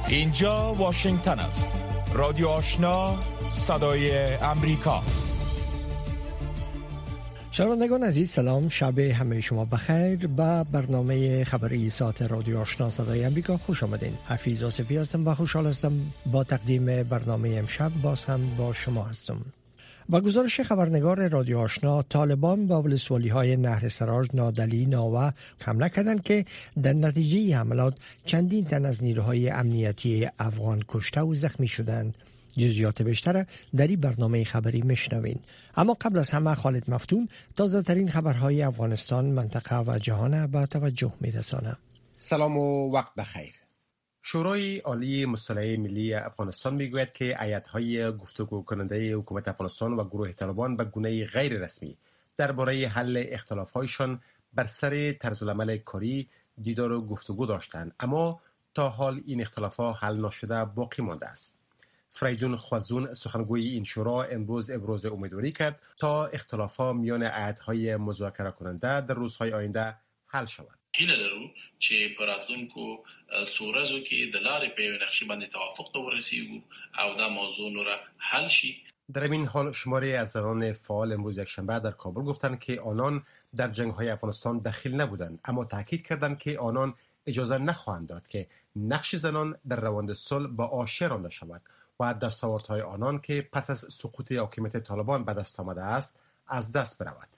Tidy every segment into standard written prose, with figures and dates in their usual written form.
اینجا واشنگتن است. رادیو آشنا، صدای امریکا. شنوندگان عزیز، سلام، شب همه شما بخیر. با برنامه خبری ساعت رادیو آشنا صدای امریکا خوش آمدین. حفیظ آصفی هستم و خوشحال هستم با تقدیم برنامه امشب باز هم با شما هستم. با گزارش خبرنگار رادیو آشنا، طالبان با ولسوالی‌های نهر سراج، نادلی، ناوه حمله کردند که در نتیجه حملات چندین تن از نیروهای امنیتی افغان کشته و زخمی شدند. جزئیات بیشتر در این برنامه خبری میشنوین. اما قبل از همه خالد مفتون تازه ترین خبرهای افغانستان، منطقه و جهان به توجه میرسانه. سلام و وقت بخیر. شورای عالی مصالحه ملی افغانستان میگوید که هیئت‌های گفتگو کننده حکومت افغانستان و گروه طالبان به گونه غیر رسمی درباره حل اختلاف‌هایشان بر سر طرزالعمل کاری دیدار و گفتگو داشتند، اما تا حال این اختلاف‌ها حل نشده باقی مانده است. فریدون خوازون، سخنگوی این شورا، امروز ابراز امیدواری کرد تا اختلاف‌ها میان هیئت‌های مذاکره کننده در روزهای آینده حل شود. هیله لرو چې په راتلونکو څو ورځو کې د لارې په یوې نقشې باندې توافق ته ورسیږو او دا موضوع نوره حل شي. در این حال شماری از زنان فعال امروز یکشنبه در کابل گفتند که آنان در جنگ‌های افغانستان دخیل نبودند، اما تاکید کردند که آنان اجازه نخواهند داد که نقش زنان در روند صلح با آشتی رانده شود و دستاوردهای آنان که پس از سقوط حاکمیت طالبان به دست آمده است از دست برود.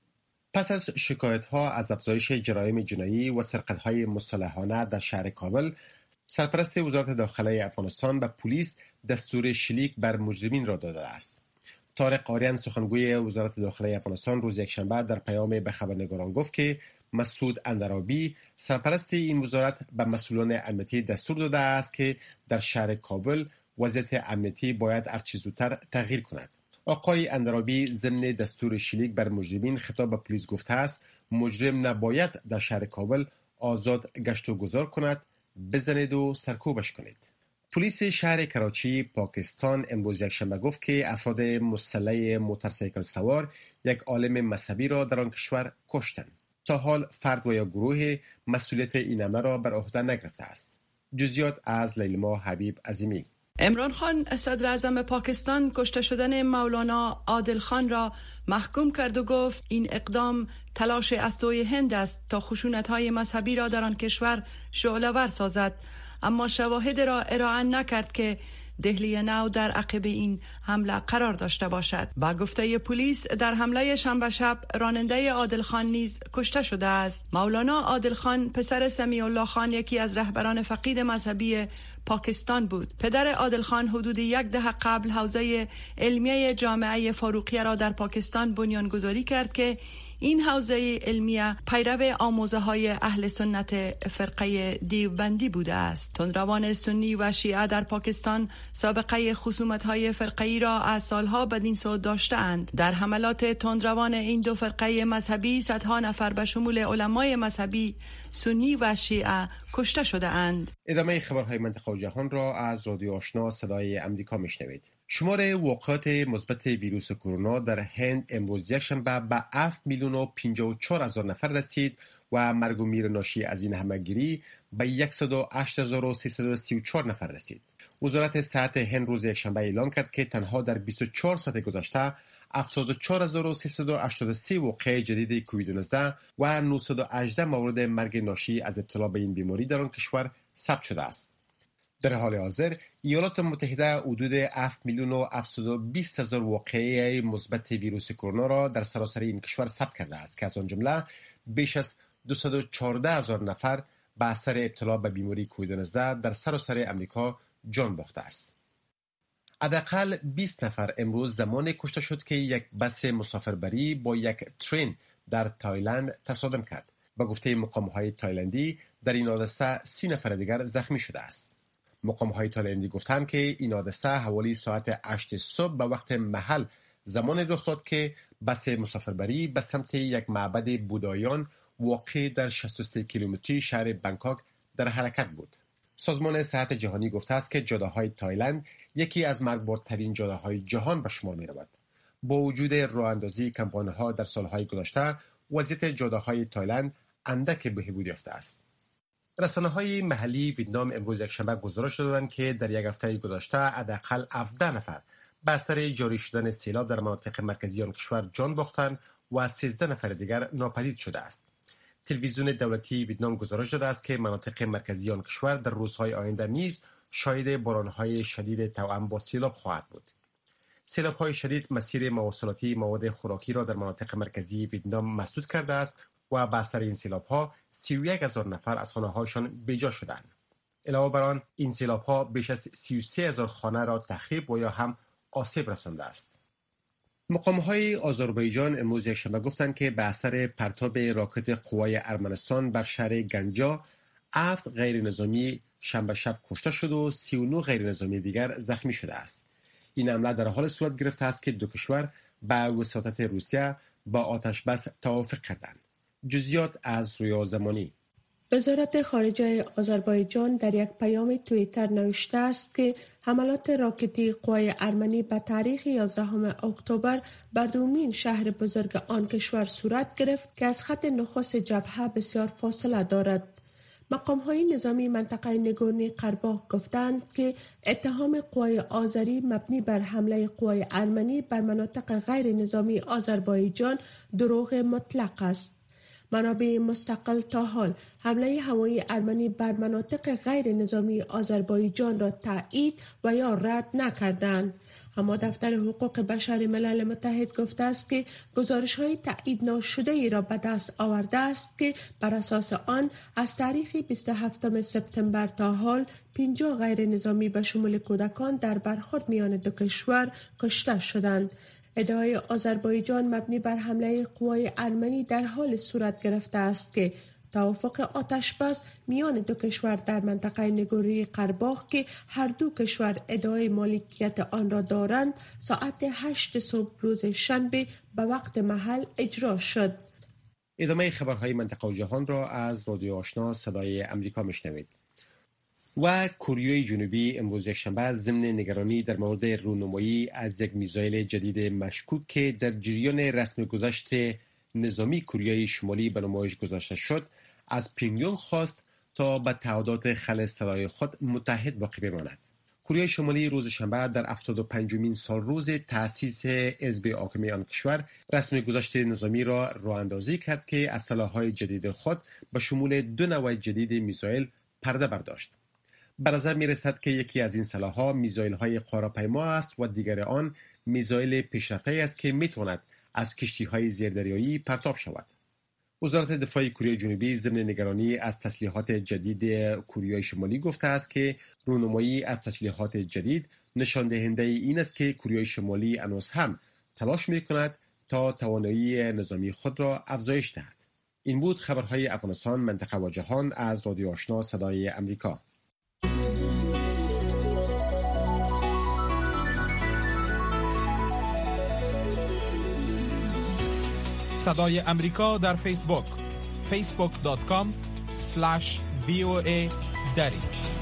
پس از شکایت‌ها از افزایش جرایم جنایی و سرقت‌های مسلحانه در شهر کابل، سرپرست وزارت داخله افغانستان به پلیس دستور شلیک بر مجرمین را داده است. طارق آریان، سخنگوی وزارت داخله افغانستان، روز یکشنبه در پیام به خبرنگاران گفت که مسعود اندرابی، سرپرست این وزارت، به مسئولان امنیتی دستور داده است که در شهر کابل وضعیت امنیتی باید هرچه زودتر تغییر کند. آقای اندرابی ضمن دستور شلیک بر مجرمین خطاب به پلیس گفته است مجرم نباید در شهر کابل آزاد گشت و گذار کند، بزنید و سرکوبش کنید. پلیس شهر کراچی، پاکستان، امروز یکشنبه گفت که افراد مسلح موتورسیکل سوار یک عالم مذهبی را در آن کشور کشتند. تا حال فرد و یا گروه مسئولیت این حمله را بر عهده نگرفته است. جزئیات از لیلما حبیب عظیمی. عمران خان، صدر اعظم پاکستان، کشته شدن مولانا عادل خان را محکوم کرد و گفت این اقدام تلاش از سوی هند است تا خشونت‌های مذهبی را در آن کشور شعله‌ور سازد، اما شواهد را ارائه نکرد که دهلی نو در عقب این حمله قرار داشته باشد. با گفته پلیس در حمله شنبه شب راننده عادل خان نیز کشته شده است. مولانا عادل خان پسر سمیع الله خان یکی از رهبران فقید مذهبی پاکستان بود. پدر عادل خان حدود 1 دهه قبل حوزه علمیه جامعه فاروقیه را در پاکستان بنیانگذاری کرد که این حوزه علمیه پیرو آموزه‌های اهل سنت فرقه دیوبندی بوده است. تندروان سنی و شیعه در پاکستان سابقه خصومت‌های فرقه‌ای را از سالها بدین سو داشته‌اند. در حملات تندروان این دو فرقه مذهبی صدها نفر به شمول علمای مذهبی سنی و شیعه کشته شده اند. ادامه خبرهای منطقه و جهان را از رادیو آشنا صدای امریکا میشنوید. شمار واقعات مثبت ویروس کرونا در هند امروز یکشنبه به 7,054,000 نفر رسید و مرگ و میر ناشی از این همه‌گیری به 108,334 نفر رسید. وزارت صحت هند روز یکشنبه اعلام کرد که تنها در 24 ساعت گذشته 74,383 واقعه جدید کووید 19 و 918 مورد مرگ ناشی از ابتلا به این بیماری در آن کشور ثبت شده است. در حال حاضر ایالات متحده حدود 7,720,000 واقعه مثبت ویروس کرونا را در سراسر این کشور ثبت کرده است که از آن جمله بیش از 214,000 نفر به اثر ابتلا به بیماری کووید 19 در سراسر امریکا جان باخته است. حداقل 20 نفر امروز زمان کشته شد که یک بس مسافربری با یک ترین در تایلند تصادم کرد. به گفته مقام‌های تایلندی در این حادثه 30 نفر دیگر زخمی شده است. مقام‌های تایلندی گفتند که این حادثه حوالی ساعت 8 صبح به وقت محل زمان رخ داد که بس مسافربری به سمت یک معبد بودایان واقع در 63 کیلومتری شهر بانکوک در حرکت بود. سازمان صحت جهانی گفته است که جاده‌های تایلند یکی از مرگبارترین جاده‌های جهان به شمار می‌رود. با وجود راه‌اندازی کمپانی‌ها در سال‌های گذشته، وضعیت جاده‌های تایلند اندک بهبود یافته است. رسانه‌های محلی ویتنام امروز یکشنبه گزارش دادند که در یک هفته گذشته حداقل 17 نفر به اثر جاری شدن سیلاب در مناطق مرکزی آن کشور جان باختند و 13 نفر دیگر ناپدید شده است. تلویزیون دولتی ویتنام گزارش داده است که مناطق مرکزی آن کشور در روزهای آینده نیز شاهد بارانهای شدید توأم با سیلاب خواهد بود. سیلاب‌های شدید مسیر مواصلاتی مواد خوراکی را در مناطق مرکزی ویتنام مسدود کرده است و به اثر این سیلاب‌ها 31,000 نفر از خانه‌هایشان بیجا شدند. علاوه بر آن این سیلاب‌ها بیش از 33,000 خانه را تخریب و یا هم آسیب رسانده است. مقام‌های آذربایجان امروز یکشنبه گفتند که به اثر پرتاب راکت قوای ارمنستان بر شهر گنجا 7 غیر نظامی شنبه شب کشته شد و 39 غیر نظامی دیگر زخمی شده است. این حمله در حال صورت گرفته است که دو کشور با وساطت روسیه با آتش بس توافق کردند. جزئیات از رویا زمانی. وزارت خارجه آذربایجان در یک پیام توییتر نوشته است که حملات راکتی قوای ارمنی به تاریخ 11 اکتبر بر دومین شهر بزرگ آن کشور صورت گرفت که از خط نخست جبهه بسیار فاصله دارد. مقام‌های نظامی منطقه نگورنی قرباخ گفتند که اتهام قوای آذری مبنی بر حمله قوای ارمنی بر مناطق غیر نظامی آذربایجان دروغ مطلق است. منابع مستقل تا حال حمله هوایی ارمنی بر مناطق غیر نظامی آذربایجان را تایید و یا رد نکردند. اما دفتر حقوق بشر ملل متحد گفته است که گزارش‌های تایید ناشده ای را به دست آورده است که بر اساس آن از تاریخ 27 سپتامبر تا حال 50 غیر نظامی به شمول کودکان در برخورد میان دو کشور کشته شدند. ادعای آذربایجان مبنی بر حمله قوای ارمنی در حال صورت گرفته است که توافق آتشبس میان دو کشور در منطقه نگوری قرباخ که هر دو کشور ادعای مالکیت آن را دارند ساعت 8 صبح روز شنبه به وقت محل اجرا شد. ادامه خبرهای منطقه و جهان را از رادیو آشنا صدای امریکا میشنوید. و کره جنوبی امروز یکشنبه ضمن نگرانی در مورد رونمایی از یک میزایل جدید مشکوک که در جریان رسم گذشت نظامی کره شمالی به نمایش گذاشته شد از پیونگیانگ خواست تا به تعهدات خلع سلاح خود متحد باقی بماند. کره شمالی روز شنبه در 75مین سال روز تأسیس حزب حاکم آن کشور رسم گذشت نظامی را راه‌اندازی کرد که از سلاح‌های جدید خود به شمول 2 نوع جدید میزایل پرده برداشت. به نظر می‌رسد که یکی از این سلاح‌ها میزایل‌های قاره‌پیما است و دیگر آن میزایل پیشرفته‌ای است که می‌تواند از کشتی‌های زیردریایی پرتاب شود. وزارت دفاع کره جنوبی ضمن نگرانی از تسلیحات جدید کره شمالی گفته است که رونمایی از تسلیحات جدید نشان دهنده این است که کره شمالی هنوز هم تلاش می‌کند تا توانایی نظامی خود را افزایش دهد. این بود خبرهای افغانستان، منطقه و جهان از رادیو آشنا صدای امریکا. صدای امریکا در فیسبوک facebook.com/VOA دری.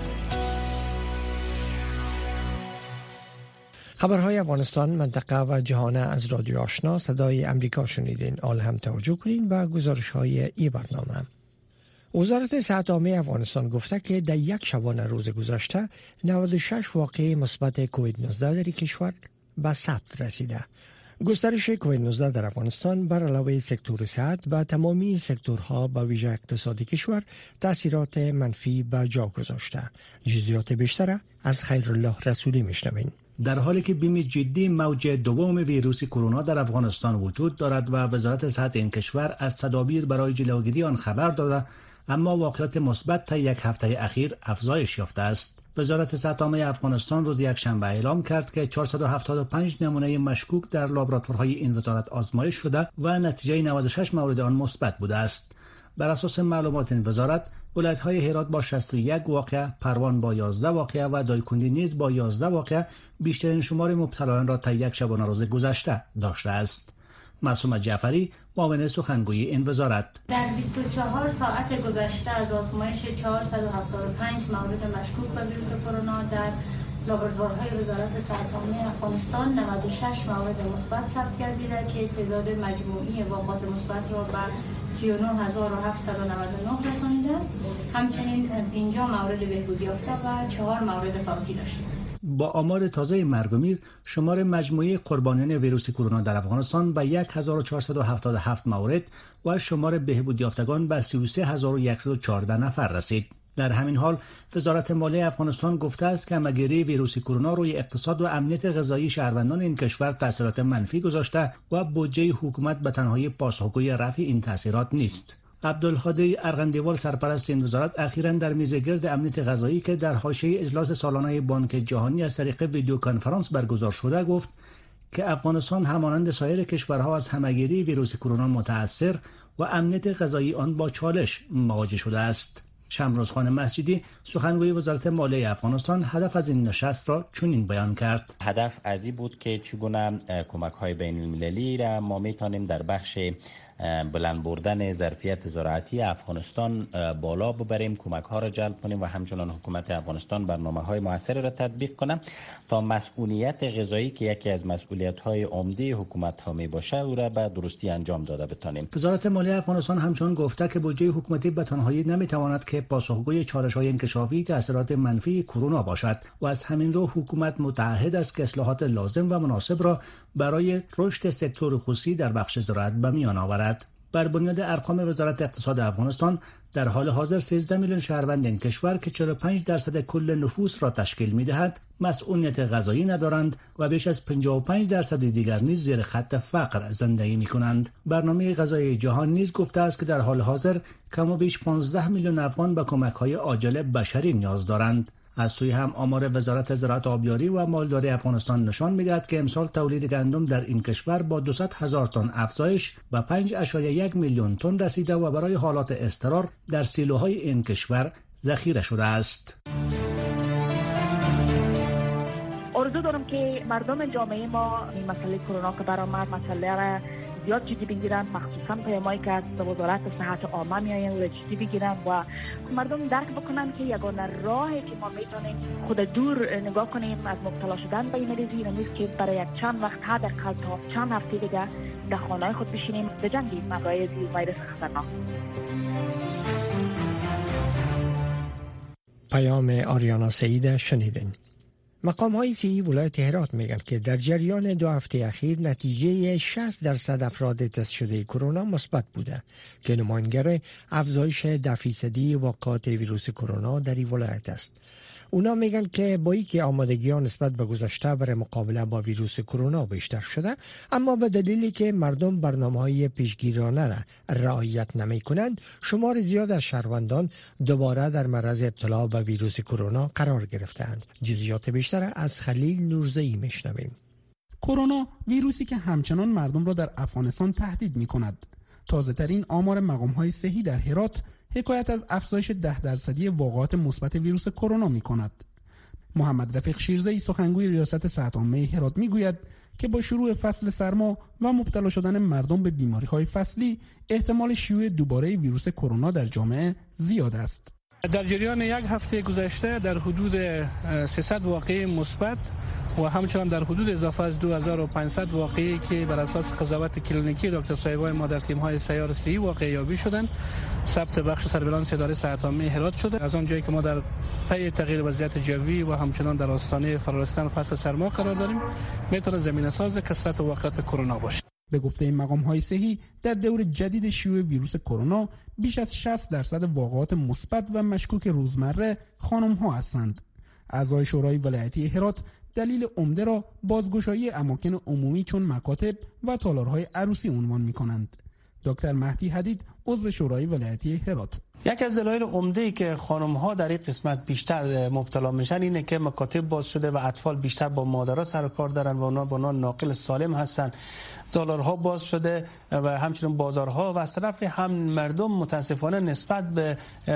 خبرهای افغانستان، منطقه و جهان از رادیو آشنا صدای امریکا شنیدین. آل هم توجه کنین و گزارش‌های این برنامه. وزارت صحت عامه افغانستان گفته که در یک شبانه روز گذشته 96 واقعه مثبت کووید 19 در کشور به ثبت رسیده. گسترش کووید 19 در افغانستان بر علاوه سکتور صحت و تمامی سکتورها به ویژه اقتصادی کشور تاثیرات منفی به جا گذاشته. جزئیات بیشتر از خیرالله رسولی میشنویم. در حالی که بیم جدی موج دوم ویروس کرونا در افغانستان وجود دارد و وزارت صحت این کشور از تدابیر برای جلوگیری آن خبر داده، اما واقعات مثبت تا یک هفته اخیر افزایش یافته است. وزارت صحت عامه افغانستان روز یکشنبه اعلام کرد که 475 نمونه مشکوک در لابراتوارهای این وزارت آزمایش شده و نتیجه 96 مورد آن مثبت بوده است. بر اساس معلومات این وزارت، ولایت‌های هرات با 61 واقعه، پروان با 11 واقعه و دایکنڈی نیز با 11 واقعه بیشترین شمار مبتلایان را تا یک شبانه روز گذشته داشته است. معصومه جعفری، معاون سخنگوی این وزارت: در 24 ساعت گذشته از آزمایش 475 مورد مشکوک به ویروس کرونا در لابراتوارهای وزارت صحت عامه افغانستان 96 مورد مثبت ثبت گردیده که تعداد مجموعی واقعات مثبت را به 39799 رسانیده. همچنین 50 مورد بهبود یافته و 4 مورد فوتی داشته. با آمار تازه مرگ و میر، شمار مجموعه قربانیان ویروس کرونا در افغانستان به 1477 مورد و شمار بهبود یافتگان به 33114 نفر رسید. در همین حال وزارت مالیه افغانستان گفته است که همه‌گیری ویروس کرونا روی اقتصاد و امنیت غذایی شهروندان این کشور تاثیرات منفی گذاشته و بودجه حکومت به تنهایی پاسخگوی رفع این تاثیرات نیست. عبدالهادی ارغندیوال سرپرست این وزارت اخیراً در میزگرد امنیت غذایی که در حاشیه اجلاس سالانه بانک جهانی از طریق ویدیو کنفرانس برگزار شده گفت که افغانستان همانند سایر کشورها از همه‌گیری ویروس کرونا متأثر و امنیت غذایی آن با چالش مواجه شده است. شمروزخان مسجدی سخنگوی وزارت مالیه افغانستان هدف از این نشست را چنین بیان کرد: هدف از این بود که چگونه کمک‌های بین‌المللی را ما می‌توانیم در بخش بلند بردن ظرفیت زراعتی افغانستان بالا ببریم، کمک‌ها را جلب کنیم و همچنان حکومت افغانستان برنامه‌های موثری را تطبیق کنه تا مسئولیت غذایی که یکی از مسئولیت‌های عمده حکومت‌ها میباشه او را به درستی انجام داده بتانیم. وزارت مالیه افغانستان همچنین گفته که بودجه حکومتی به تنهایی نمیتواند که پاسخگوی چالش‌های انکشافی تاثیرات منفی کرونا باشد و از همین رو حکومت متعهد است که اصلاحات لازم و مناسب را برای رشد سکتور خصوصی در بخش زراعت به میان آورد. بر بنیاد ارقام وزارت اقتصاد افغانستان در حال حاضر 13 میلیون شهروند این کشور که 45% کل نفوس را تشکیل می‌دهد مسئولیت غذایی ندارند و بیش از 55% دیگر نیز زیر خط فقر زندگی می‌کنند. برنامه غذایی جهان نیز گفته است که در حال حاضر کم و بیش 15 میلیون افغان به کمک‌های عاجل بشری نیاز دارند. از سوی هم آمار وزارت زراعت آبیاری و مالداری افغانستان نشان می‌دهد که امسال تولید گندم در این کشور با 200,000 تن افزایش به 5.1 میلیون تن رسیده و برای حالات اضطرار در سیلوهای این کشور ذخیره شده است. آرزو دارم که مردم جامعه ما این مسئله کرونا که برآمد مسئله را زیاد جدی بگیرن، مخصوصا پیامایی که از وزارت صحت عامه میآیند را جدی بگیرن و مردم درک بکنن که یگانه راهی که ما میتونیم خود دور نگاه کنیم از مبتلا شدن به این مریضی نیست که برای یک چند وقت حداقل تا چند هفته دیگه در خانه‌های خود بشینیم بجنگیم مقایض ویروس خطرناک. پیام آریانا سعید شنیدین. مقام‌های صحی ولایت هرات میگن که در جریان 2 هفته اخیر نتیجه 60% افراد تست شده کرونا مثبت بوده که نمایانگر افزایش 10% واقعات ویروس کرونا در این ولایت است. اونا میگن که با اینکه آمادگی‌ها نسبت به گذشته برای مقابله با ویروس کرونا بیشتر شده، اما به دلیلی که مردم برنامه‌های پیشگیرانه را رعایت نمی‌کنند، شمار زیاد از شهروندان دوباره در معرض ابتلا به ویروس کرونا قرار گرفتند. جزئیات بیشتر از خلیل نورزئی میشنویم. کرونا ویروسی که همچنان مردم را در افغانستان تهدید می‌کند. تازه‌ترین آمار مقام‌های صحی در هرات حکایت از افزایش 10% واقعات مثبت ویروس کرونا می‌کند. محمد رفیق شیرزئی سخنگوی ریاست صحت عامه هرات می‌گوید که با شروع فصل سرما و مبتلا شدن مردم به بیماری‌های فصلی احتمال شیوع دوباره ویروس کرونا در جامعه زیاد است. در جریان 1 هفته گذشته در حدود 300 واقعه مثبت و همچنان در حدود اضافه از 2500 واقعی که بر اساس قضاوت کلینیکی دکتر صاحبای ما در تیم‌های سیار سی واقعه یابی شدند، ثبت بخش سرویلانس اداره صحت عامه هرات شده. از آن جایی که ما در پی تغییر وضعیت جوی و همچنان در آستانه فرارسیدن فصل سرما قرار داریم، میتونه زمینه‌ساز کثرت واقعات کرونا باشه. به گفته این مقام‌های صحی در دور جدید شیوع ویروس کرونا بیش از 60% واقعات مثبت و مشکوک روزمره خانم‌ها هستند. اعضای شورای ولایتی هرات دلیل عمده را بازگشایی اماکن عمومی چون مکاتب و تالارهای عروسی عنوان می‌کنند. دکتر مهدی حدید عضو شورای ولایتی هرات: یکی از دلایل عمده‌ای که خانم‌ها در این قسمت بیشتر مبتلا میشن اینه که مکاتب باز شده و اطفال بیشتر با مادرها سر و کار دارن و اونا با ناقل سالم هستن. دلارها باز شده و همچنین بازارها و از طرف هم مردم متاسفانه نسبت به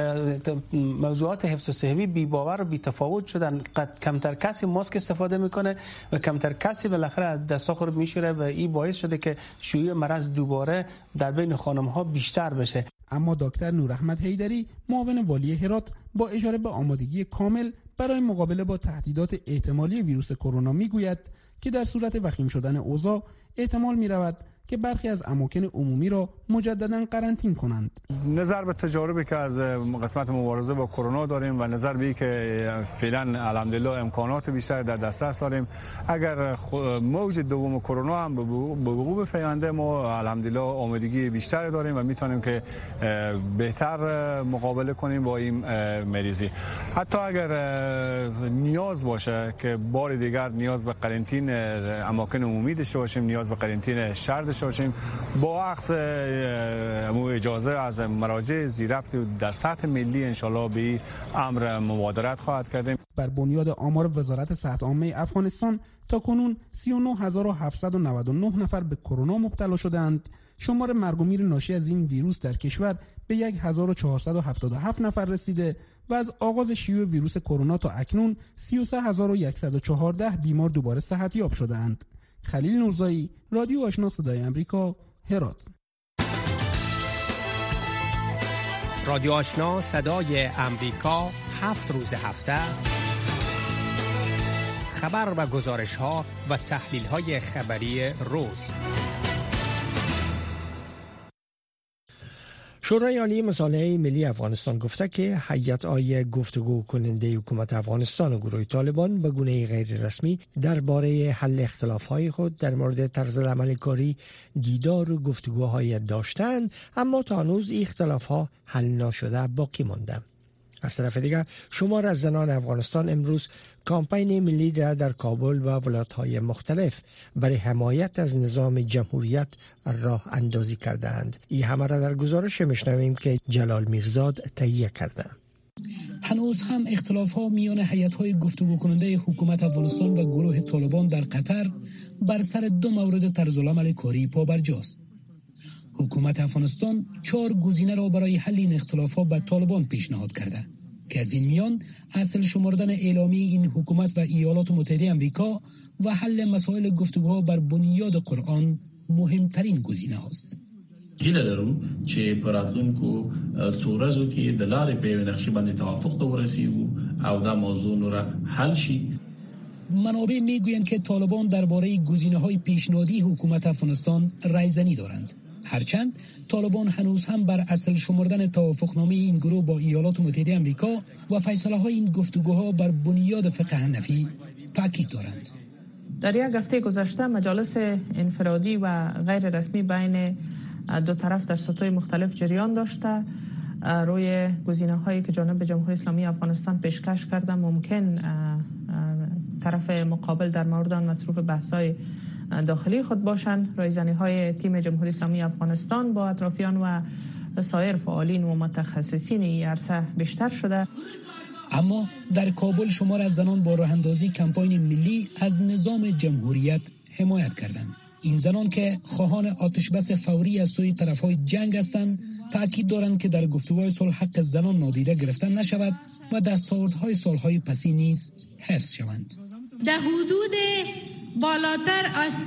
موضوعات حفظ صحی بی باور و بی تفاوت شدن. کمتر کسی ماسک استفاده میکنه و کمتر کسی بالاخره از دستاخور میشوره و این باعث شده که شیوع مرض دوباره در بین خانم‌ها بیشتر بشه. اما دکتر نوراحمد حیدری معاون والی هرات با اشاره به آمادگی کامل برای مقابله با تهدیدات احتمالی ویروس کرونا میگوید که در صورت وخیم شدن اوضاع احتمال می رود که برخی از اماکن عمومی را مجددا قرنطین کنند. نظر به تجاربی که از قسمت مبارزه با کرونا داریم و نظر به که فعلا الحمدلله امکانات بیشتر در دسترس داریم، اگر موج دوم کرونا هم به وقوع بپیونده ما الحمدلله آمادگی بیشتری داریم و میتونیم که بهتر مقابله کنیم با این مریضی. حتی اگر نیاز باشه که بار دیگر نیاز به قرنطین اماکن عمومی داشته باشیم، نیاز به قرنطین شهر داشته باشیم، با اخذ اجازه از مراجع ذی‌ربط در سطح ملی انشالله به امر مبادرت خواهد کردیم. بر بنیاد آمار وزارت صحت عامه افغانستان تاکنون 39799 نفر به کرونا مبتلا شدند. شمار مرگ و میر ناشی از این ویروس در کشور به 1477 نفر رسیده و از آغاز شیوع ویروس کرونا تا اکنون 33114 بیمار دوباره صحتیاب شدند. خلیل نورزایی، رادیو آشنا صدای امریکا، هرات. رادیو آشنا صدای امریکا 7 روز هفته خبر و گزارش ها و تحلیل های خبری روز. شورای عالی مصالحه ملی افغانستان گفته که هیئت‌های گفتگو کننده حکومت افغانستان و گروه طالبان به گونه غیر رسمی درباره حل اختلاف‌های خود در مورد طرز عمل کاری دیدار و گفتگوهای داشتند، اما تا هنوز این اختلاف‌ها حل نشده باقی مانده. از طرف دیگر شمار از زنان افغانستان امروز کامپین ملی را در کابل و ولایت‌های مختلف برای حمایت از نظام جمهوریت راه اندازی کردند. این همه را در گزارش میشنویم که جلال میرزاد تهیه کرده. هنوز هم اختلاف‌ها میان هیئت‌های گفتگو کننده حکومت افغانستان و گروه طالبان در قطر بر سر 2 مورد طرز العمل کاری پابرجاست. حکومت افغانستان 4 گزینه را برای حل این اختلافات به طالبان پیشنهاد کرده که از این میان اصل شمردن اعلامی این حکومت و ایالات متحده آمریکا و حل مسائل گفتگوها بر بنیاد قرآن مهمترین گزینه است. هیله لرو چې په راتلونکو څو ورځو کې د لارې په یوې نقشې باندې توافق ته ورسیږو او دا موضوع نوره حل شي. منابع میگویند که طالبان درباره گزینه‌های پیشنهادی حکومت افغانستان رایزنی دارند. هرچند طالبان هنوز هم بر اصل شمردن توافقنامه این گروه با ایالات متحده آمریکا و فیصله‌های این گفتگوها بر بنیاد فقه حنفی تاکید دارند. در یک هفته گذشته مجالس انفرادی و غیر رسمی بین دو طرف در سطوح مختلف جریان داشته. روی گزینه‌هایی که جانب جمهوری اسلامی افغانستان پیشکش کرده ممکن طرف مقابل در مورد آن مصروف بحث‌های داخلی خود باشند. رایزنی‌های تیم جمهوری اسلامی افغانستان با اطرافیان و سایر فعالین و متخصصین این عرصه بیشتر شده. اما در کابل شمار از زنان با راه‌اندازی کمپاین ملی از نظام جمهوریت حمایت کردند. این زنان که خواهان آتشبس فوری از سوی طرف‌های جنگ هستند، تأکید دارند که در گفتگوهای صلح حق زنان نادیده گرفته نشود و دستاوردهای سالهای پسی نیز حفظ شوند. در حدود بالاتر از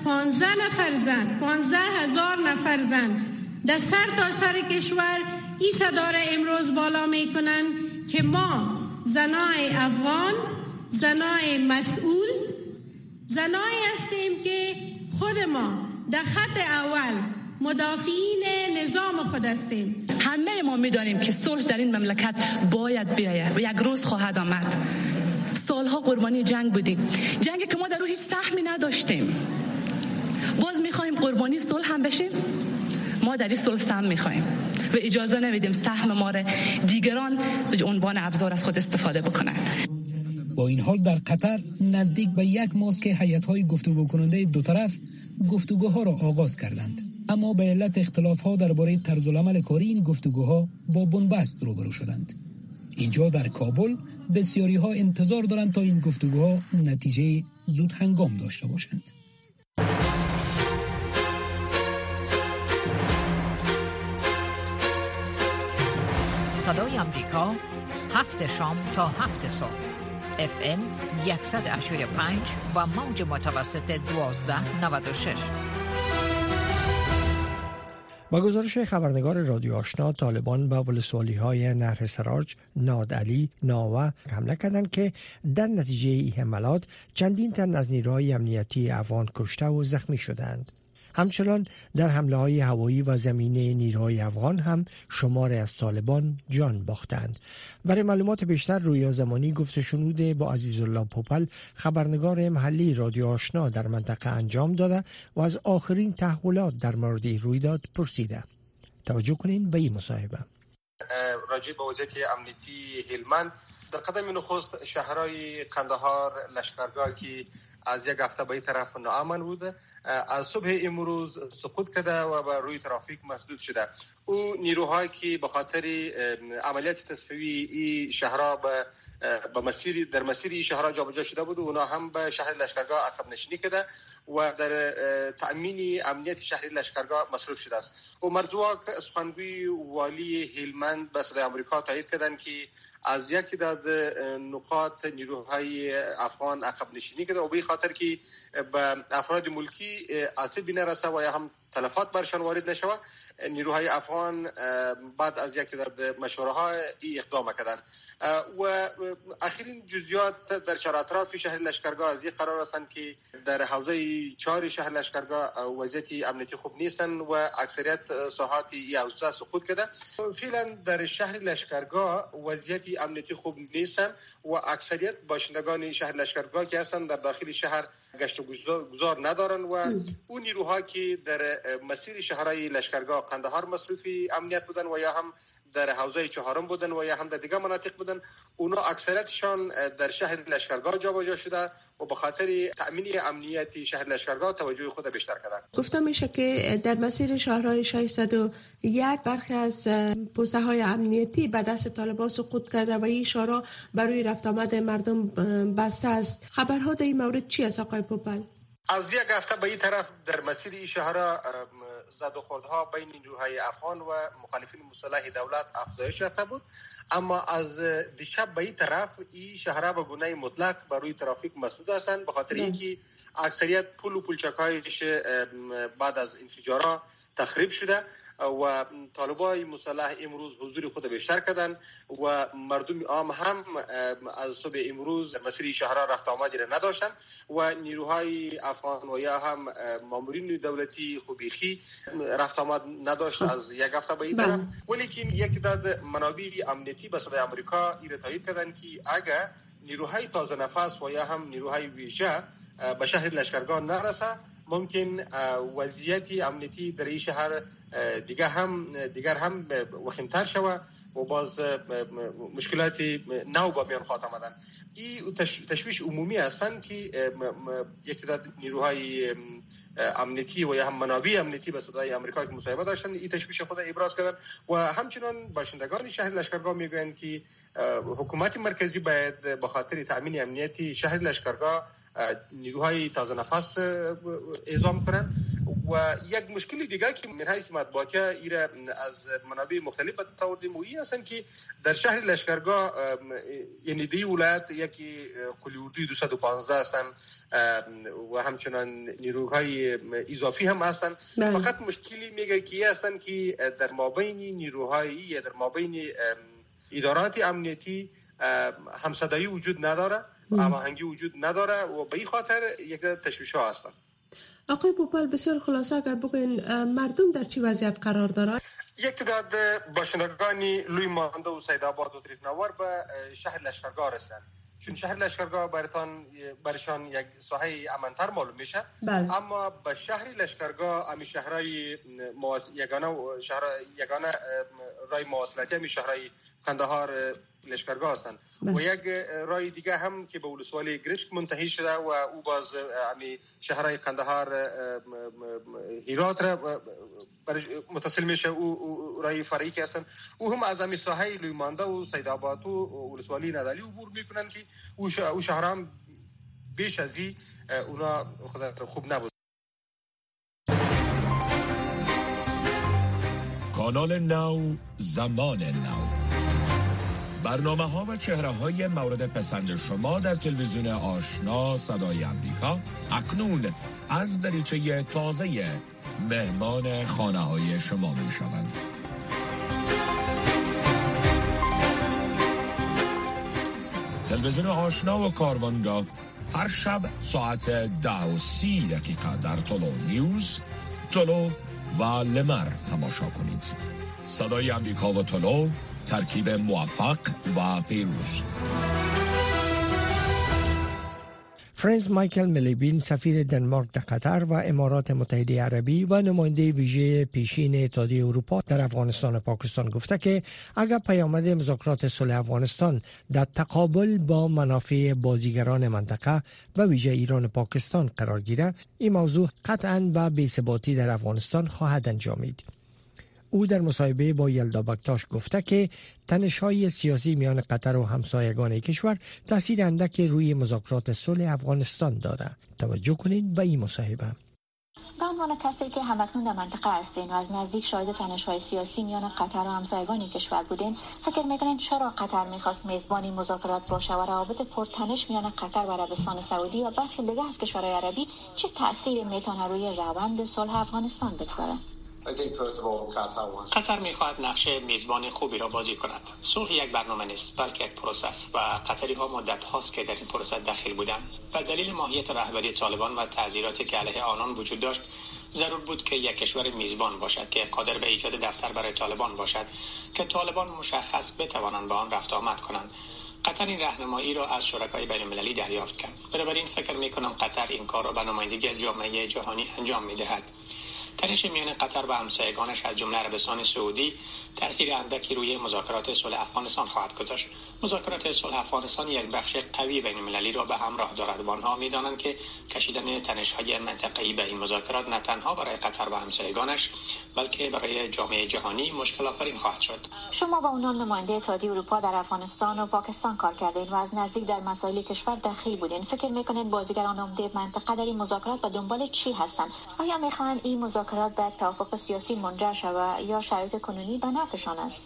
15,000 نفر زن در سر تا سر کشور این صدا را امروز بالا می کنند که ما زنای افغان، زنای مسئول، زنایی هستیم که خود ما در خط اول مدافعین نظام خود هستیم. همه ما می‌دانیم که صلح در این مملکت باید بیاید و یک روز خواهد آمد. سالها قربانی جنگ بودیم، جنگی که ما در روی هیچ سهمی نداشتیم. باز می‌خوایم قربانی صلح هم بشیم. ما در این صلح سهم می‌خوایم و اجازه نمیدیم سهم ما را دیگران به عنوان ابزار از خود استفاده بکنند. با این حال در قطر نزدیک به 1 ماه که هیئت‌های گفتگو کننده دو طرف گفتگوها را آغاز کردند، اما به علت اختلاف‌ها درباره طرز العمل کاری این گفتگوها با بنبست روبرو شدند. اینجا در کابل بسیاری‌ها انتظار دارند تا این گفتگوها نتیجه زود هنگام داشته باشند. صدای آمریکا 7 شام تا 7 صبح FM 185 و موج متوسط 1296. با گزارش خبرنگار رادیو آشنا، طالبان به ولسوالی‌های نهر سراج، نادعلی، ناوه حمله کردند که در نتیجه این حملات چندین تن از نیروهای امنیتی افغان کشته و زخمی شدند. همچنان در حمله‌های هوایی و زمینی نیروهای افغان هم شماری از طالبان جان باختند. برای معلومات بیشتر رویا زمانی گفت شنود با عزیزالله پوپل خبرنگار محلی رادیو آشنا در منطقه انجام داده و از آخرین تحولات در مورد رویداد پرسیده. توجه کنین به این مصاحبه. راجع به وضعیت امنیتی هلمند در قدم نخست شهرهای قندهار، لشکرگاه که از یک هفته به این طرف ناامن بود از صبح امروز سقوط کرده و به روی ترافیک مسدود شده. او نیروهایی که به خاطر عملیات تصفیه‌ای این شهرها در مسیر شهرها جابجا شده بود، اونا هم به شهر لشکرگاه عقب نشینی کرده و در تأمین امنیت شهر لشکرگاه مصروف شده است. و مرزواک سخنگوی والی هلمند به صدای آمریکا تایید کردند که از یکی از نقاط نیروهای افغان عقب نشینی کرده و به خاطر که به افراد ملکی آسیبی نرسه و یا هم تلفات برشان وارد نشود، نیروهای افغان بعد از یکی از مشوره ها اقدام کردند و اخرین جزئیات در چهار اطراف شهر لشکرگاه از این قرار هستند که در حوزه 4 شهر لشکرگاه وضعیت امنیتی خوب نیستند و اکثریت ساحات این حوزه سقوط کرده. فعلا در شهر لشکرگاه وضعیت امنیتی خوب نیستند و اکثریت باشندگان شهر لشکرگاه که هستند در داخل شهر گشت و گذار ندارن و اون نیروها که در مسیر شهرهای لشکرگاه قندهار مصروف امنیت بودن و یا هم در حوزه 4 بودن و یا هم در دیگه مناطق بودن، اونا اکثریتشان در شهر لشکرگاه جابجا شده و به خاطر تأمین امنیت شهر لشکرگاه توجه خود بیشتر کردن. گفته میشه که در مسیر شهرهای 601 برخی از پوسته های امنیتی به دست طالبان سقوط کرده و این شهرها برای رفت آمد مردم بسته است. خبرها در این مورد چی است آقای پوپل؟ از یک هفته به این طرف در مسیر این شهرها زد و خوردها بین نیروهای افغان و مخالفین مسلح دولت افزایش یافته بود، اما از دیشب به این طرف این شهرها به گونه مطلق بر روی ترافیک مسدود هستند به خاطر اینکه اکثریت پل و پلچک‌هایش بعد از انفجارات تخریب شده و طالبای مسلح امروز حضور خود بیشتر کردند و مردم عام هم از صبح امروز مسیر شهرها رفت آمدی را نداشتند و نیروهای افغان و یا هم مامورین دولتی خوبیخی رفت آمد نداشت از یک هفته به این طرف. ولیکن یک تعداد منابع امنیتی به صدای آمریکا این را تایید کردند که اگر نیروهای تازه نفس و یا هم نیروهای ویژه به شهر لشکرگاه نرسه، ممکن وضعیت امنیتی در این شهر دیگر هم وخیمتر شود و باز مشکلات نو با میان خواهد آمدن. این تشویش عمومی هستند که یک تعداد نیروهای امنیتی و یا هم منابع امنیتی به صدای آمریکا که مصاحبه داشتن این تشویش خود ابراز کردن و همچنان باشندگان شهر لشکرگاه میگویند که حکومت مرکزی باید به خاطر تأمین امنیتی شهر لشکرگاه نیروهای تازه نفس اعزام کنند. و یک مشکل دیگه که من حیث مطبوعاتی ایره از منابع مختلف تاوردیم و این هستند که در شهر لشکرگاه یعنی دی ولایت یکی قلیوردی 215 هستند و همچنان نیروهای اضافی هم هستند. فقط مشکلی میگه که هستند که در مابین نیروهای در مابین ادارات امنیتی همصدایی وجود نداره، هماهنگی وجود نداره و به این خاطر یک تشویش‌ها هستند. آقای پوپل بسیار خلاصه اگر بگوین مردم در چی وضعیت قرار دارند؟ یک تعداد باشندگانی لوی مانده و سیدآباد و تریفنور به شهر لشکرگاه رسیدند، چون شهر لشکرگاه برشان یک ساحه امن‌تر معلوم میشه. اما به شهر لشکرگاه امی شهرهای یگانه رای مواصلاتی امی شهرهای قندهار لشکرگاه هستند و یک رای دیگه هم که به ولسوالی گرشک منتهی شده و او باز امی شهرهای قندهار هرات را متصل میشه. او رای فرعی که هستند او هم از امی ساحه لویمانده و سیدآباد و ولسوالی ندالی عبور میکنن که او شهرها هم بیش از این اونا خود خوب نبود. کانال نو، زمان نو، برنامه‌ها و چهره‌های مورد پسند شما در تلویزیون آشنا صدای آمریکا اکنون از دریچه تازه مهمان خانه‌های شما می‌شوند. تلویزیون آشنا و کاروانگاه هر شب ساعت 10:30 در طلوع نیوز تولو و لمر تماشا کنید. صدای امریکا و تولو، ترکیب موفق و پیروز. فرانس مایکل ملیبین سفیر دنمارک در قطر و امارات متحده عربی و نماینده ویژه پیشین اتحادیه اروپا در افغانستان و پاکستان گفته که اگر پیامد مذاکرات صلح افغانستان در تقابل با منافع بازیگران منطقه و ویژه ایران و پاکستان قرار گیرد، این موضوع قطعاً به بی‌ثباتی در افغانستان خواهد انجامید. او در مصاحبه با یلدا بکتاش گفته که تنش‌های سیاسی میان قطر و همسایگان کشور تاثیر اندکی روی مذاکرات صلح افغانستان دارد. توجه کنید به این مصاحبه. به عنوان کسی که همکنون در منطقه هستین و از نزدیک شاهد تنش‌های سیاسی میان قطر و همسایگان کشور بودین، فکر میکنین چرا قطر میخواست میزبان مذاکرات باشه و روابط پرتنش میان قطر و عربستان سعودی و برخی دیگه از کشورهای عربی چه تأثیری میتونه روی روند صلح افغانستان بگذاره؟ قطر میخواهد نقش میزبان خوبی را بازی کند. صلح یک برنامه نیست بلکه یک پروسه است و قطری ها مدت هاست که در این پروسه دخیل بودند. به دلیل ماهیت رهبری طالبان و تعذیراتی که علیه آنان وجود داشت، ضرور بود که یک کشور میزبان باشد که قادر به ایجاد دفتر برای طالبان باشد که طالبان مشخص بتوانند به آن رفت آمد کنند. قطر این راهنمایی را از شرکای بین‌المللی دریافت کرد. بنابراین فکر می‌کنم قطر این کار را به نمایندگی از جامعه جهانی انجام می‌دهد. تنش میان قطر و همسایگانش از جمله عربستان سعودی تأثیر اندکی روی مذاکرات صلح افغانستان خواهد گذاشت. مذاکرات صلح افغانستان یک بخش قوی بین‌المللی را به همراه دارد و آنها می‌دانند که کشیدن تنش‌های منطقه‌ای به این مذاکرات نه تنها برای قطر و همسایگانش بلکه برای جامعه جهانی مشکل آفرین خواهد شد. شما با عنوان نماینده اتحادیه اروپا در افغانستان و پاکستان کار کردین و از نزدیک در مسائل کشور دخیل بودین. فکر می‌کنید بازیگران عمده منطقه در این مذاکرات به دنبال چی هستند؟ آیا می‌خواهند این مذاکرات به توافق سیاسی منجر شود یا شرایط کنونی به نفعشان است؟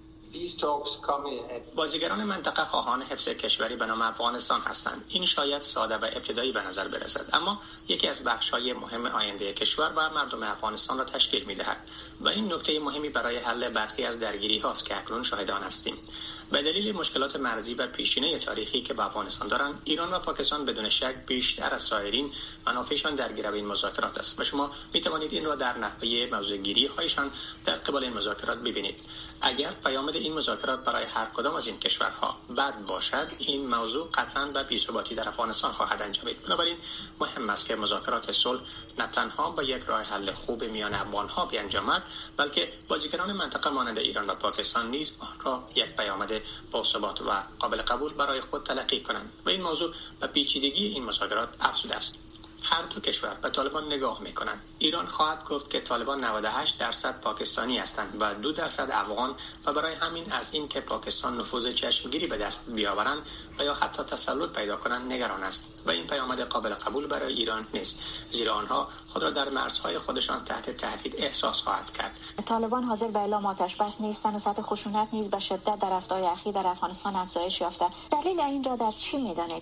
بازیگران منطقه خواهان حفظ کشوری به نام افغانستان هستند. این شاید ساده و ابتدایی به نظر برسد، اما یکی از بخش‌های مهم آینده کشور و مردم افغانستان را تشکیل می‌دهد و این نکته مهمی برای حل برخی از درگیری هاست که اکنون شاهد آن هستیم. به دلیل مشکلات مرزی و پیشینه تاریخی که با افغانستان دارند، ایران و پاکستان بدون شک بیشتر از سایرین منافعشان در گرو این مذاکرات است و شما می‌توانید این را در نحوه موضوع‌گیری هایشان در قبال این مذاکرات ببینید. اگر پیامد این مذاکرات برای هر کدام از این کشورها بد باشد، این موضوع قطعاً به بی‌ثباتی در افغانستان خواهد انجامید. بنابراین مهم است که مذاکرات صلح نه تنها با یک راه حل خوب میان افغان‌ها بیانجامد، بلکه بازیگران منطقه مانند ایران و پاکستان نیز آن را یک پیامد باثبات و قابل قبول برای خود تلقی کنند و این موضوع به پیچیدگی این مذاکرات افزوده است. هر دو کشور به طالبان نگاه میکنند. ایران خواهد گفت که طالبان 98% پاکستانی هستند و 2% افغان و برای همین از این که پاکستان نفوذ چشمگیری به دست بیاورند و یا حتی تسلط پیدا کنند نگران است و این پیامد قابل قبول برای ایران نیست، زیرا آنها خود را در مرزهای خودشان تحت تهدید احساس خواهد کرد. طالبان حاضر به اعلام آتش بس نیستند و سطح خشونت نیز به شدت در هفته‌های اخیر در افغانستان افزایش یافته. دلیل اینجا در چی می‌دانید؟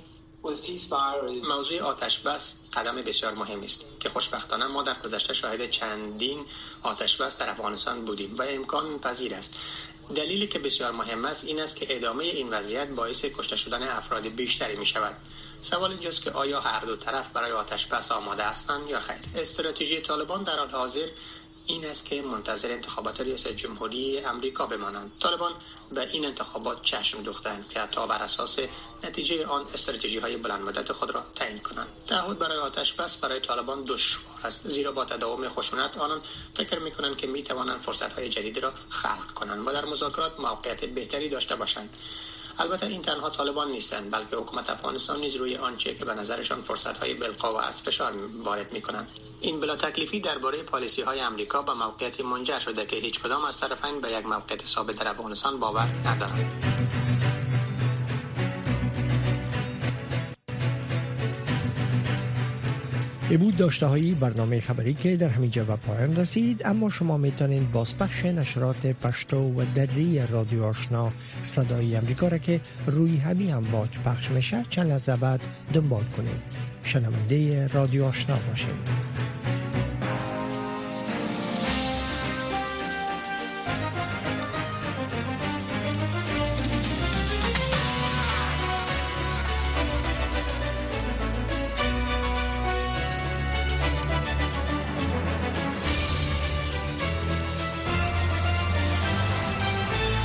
موضوع آتش بس قدم بسیار مهمی است که خوشبختانه ما در گذشته شاهد چندین آتش بس در افغانستان بودیم و امکان پذیر است. دلیلی که بسیار مهم است این است که ادامه این وضعیت باعث کشته شدن افراد بیشتری می شود. سوال اینجاست که آیا هر دو طرف برای آتش بس آماده هستند یا خیر؟ استراتژی طالبان در حال حاضر این است که منتظر انتخابات ریاست جمهوری امریکا بمانند. طالبان به این انتخابات چشم دوختند که تا بر اساس نتیجه آن استراتژی‌های بلند مدت خود را تعیین کنند. تعهد برای آتش بس برای طالبان دشوار است، زیرا با تداوم خشونت آنان فکر می‌کنند که می‌توانند فرصت‌های جدیدی را خلق کنند و در مذاکرات موقعیت بهتری داشته باشند. البته این تنها طالبان نیستند، بلکه حکومت افغانستان نیز روی آنچه که به نظرشان فرصت‌های بالقوه است فشار وارد می‌کنند. این بلا تکلیفی درباره پالیسی‌های آمریکا به موقعیتی منجر شده که هیچ کدام از طرفین به یک موقعیت ثابت در افغانستان باور ندارند. بود داشته‌های برنامه خبری که در همینجا به پایان رسید، اما شما میتونید بازپخش نشرات پشتو و دری رادیو آشنا صدای امریکا را که روی همین امواج پخش میشه چند لحظه بعد دنبال کنید. شنونده رادیو آشنا باشید.